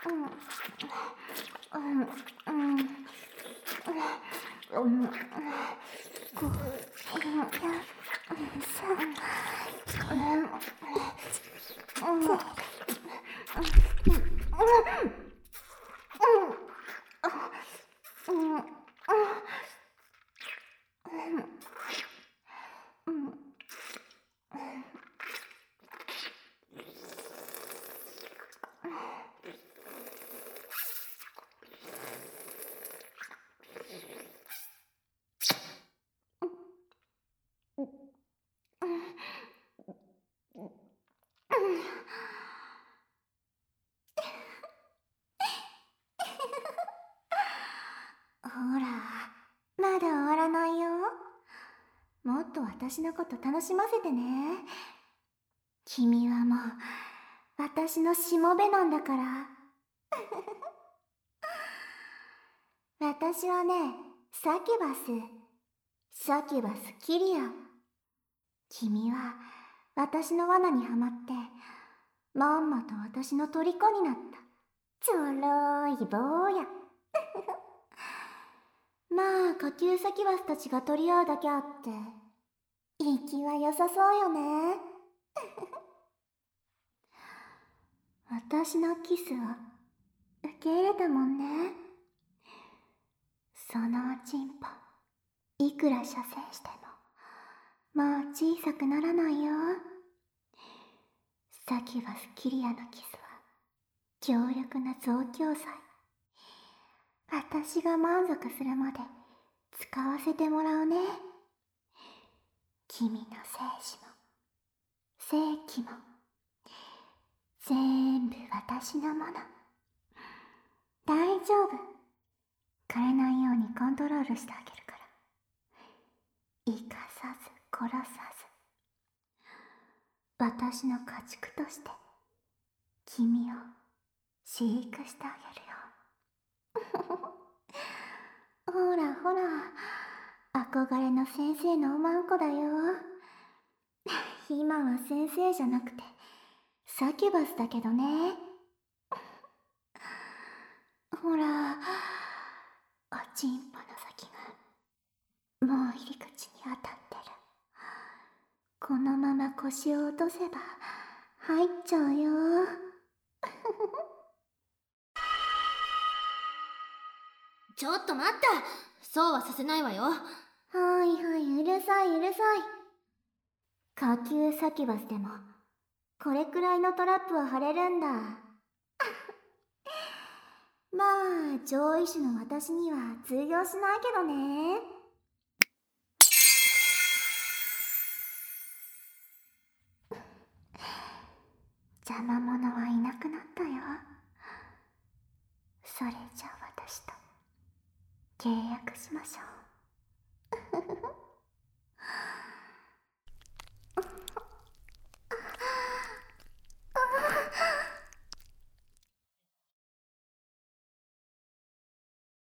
ほら、まだ終わらないよ。もっと私のこと楽しませてね。君はもう私のしもべなんだから。私はね、サキュバスキリア。君は私の罠にはまってまんまと私の虜になった。ちょろい坊や。まあ下級サキュバスたちが取り合うだけあって息は良さそうよね。私のキスを受け入れたもんね。そのおちんぽいくら射精してももう小さくならないよ。サキュバスキリアのキスは強力な増強剤。私が満足するまで使わせてもらうね。君の精子も性器も全部私のもの。大丈夫、枯れないようにコントロールしてあげるから。生かさず殺さず、私の家畜として君を飼育してあげるよ。ほらほら、憧れの先生のおまんこだよ。今は先生じゃなくてサキュバスだけどね。ほら、おちんぽの先がもう入り口に当たってる。このまま腰を落とせば入っちゃうよ。 ちょっと待った、そうはさせないわよ。 はいはい、うるさいうるさい。下級サキュバスでもこれくらいのトラップは張れるんだ。まあ上位種の私には通用しないけどね。邪魔者はいなくなったよ。それじゃ私と契約しましょう。